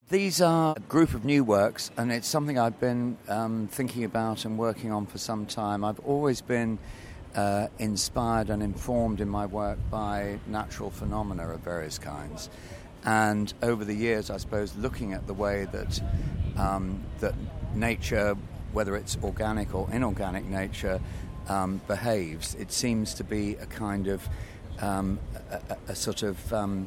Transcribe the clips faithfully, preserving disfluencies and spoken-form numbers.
These are a group of new works, and it's something I've been um, thinking about and working on for some time. I've always been uh, inspired and informed in my work by natural phenomena of various kinds. And over the years, I suppose, looking at the way that um, that nature, whether it's organic or inorganic nature, um, behaves, it seems to be a kind of um, a, a, a sort of um,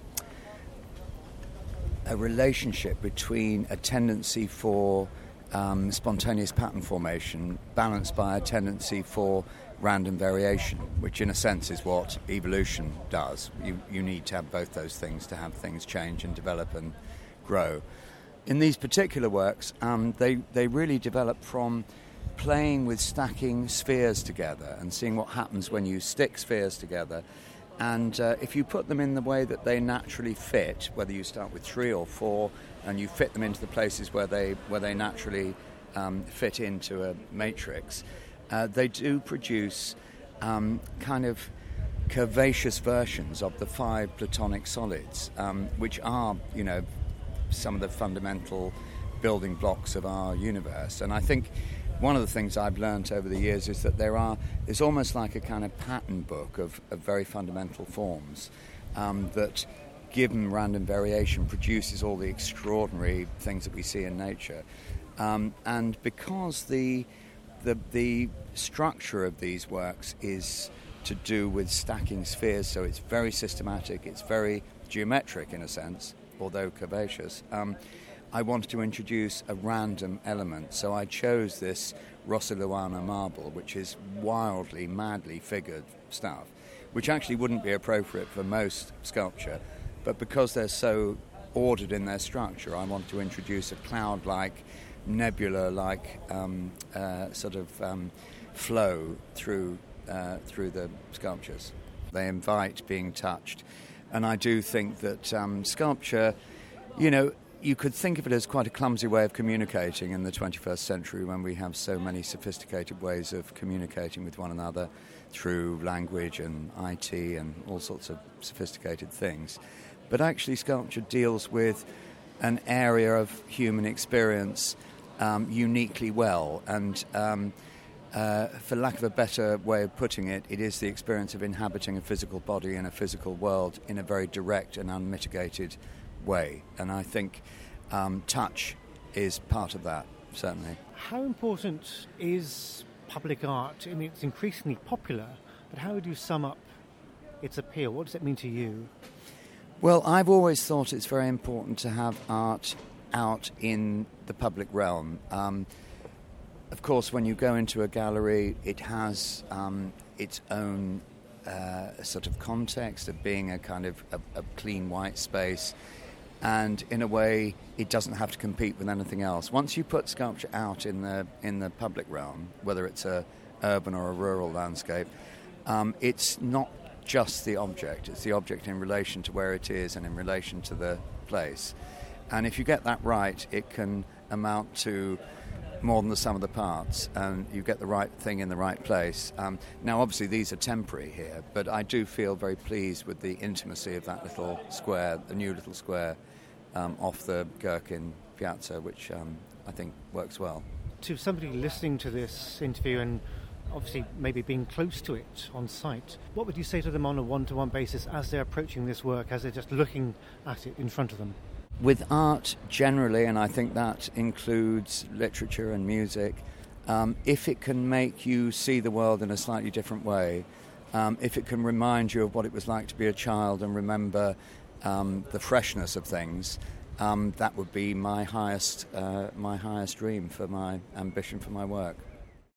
a relationship between a tendency for um, spontaneous pattern formation balanced by a tendency for random variation, which in a sense is what evolution does. You, you need to have both those things to have things change and develop and grow. In these particular works, um, they, they really develop from playing with stacking spheres together and seeing what happens when you stick spheres together. And uh, if you put them in the way that they naturally fit, whether you start with three or four, and you fit them into the places where they where they naturally um, fit into a matrix, uh, they do produce um, kind of curvaceous versions of the five Platonic solids, um, which are, you know, some of the fundamental building blocks of our universe. And I think one of the things I've learnt over the years is that there are, it's almost like a kind of pattern book of, of very fundamental forms um, that, given random variation, produces all the extraordinary things that we see in nature. Um, and because the, the the structure of these works is to do with stacking spheres, so it's very systematic, it's very geometric in a sense, although curvaceous, um, I wanted to introduce a random element. So I chose this Rossellana marble, which is wildly, madly figured stuff, which actually wouldn't be appropriate for most sculpture. But because they're so ordered in their structure, I want to introduce a cloud-like, nebula-like um, uh, sort of um, flow through uh, through the sculptures. They invite being touched. And I do think that um, sculpture, you know, you could think of it as quite a clumsy way of communicating in the twenty-first century when we have so many sophisticated ways of communicating with one another through language and I T and all sorts of sophisticated things. But actually sculpture deals with an area of human experience um, uniquely well. And um, uh, for lack of a better way of putting it, it is the experience of inhabiting a physical body in a physical world in a very direct and unmitigated way. And I think um, touch is part of that, certainly. How important is public art? I mean, it's increasingly popular, but how would you sum up its appeal? What does it mean to you? Well, I've always thought it's very important to have art out in the public realm. Um, of course, when you go into a gallery, it has um, its own uh, sort of context of being a kind of a, a clean white space. And in a way, it doesn't have to compete with anything else. Once you put sculpture out in the in the public realm, whether it's a urban or a rural landscape, um, it's not just the object. It's the object in relation to where it is and in relation to the place. And if you get that right, it can amount to more than the sum of the parts, and you get the right thing in the right place. Um, now, obviously, these are temporary here, but I do feel very pleased with the intimacy of that little square, the new little square um, off the Gherkin Piazza, which um, I think works well. To somebody listening to this interview and obviously maybe being close to it on site, what would you say to them on a one-to-one basis as they're approaching this work, as they're just looking at it in front of them? With art generally, and I think that includes literature and music, um, if it can make you see the world in a slightly different way, um, if it can remind you of what it was like to be a child and remember um, the freshness of things, um, that would be my highest, uh, my highest dream for my ambition for my work.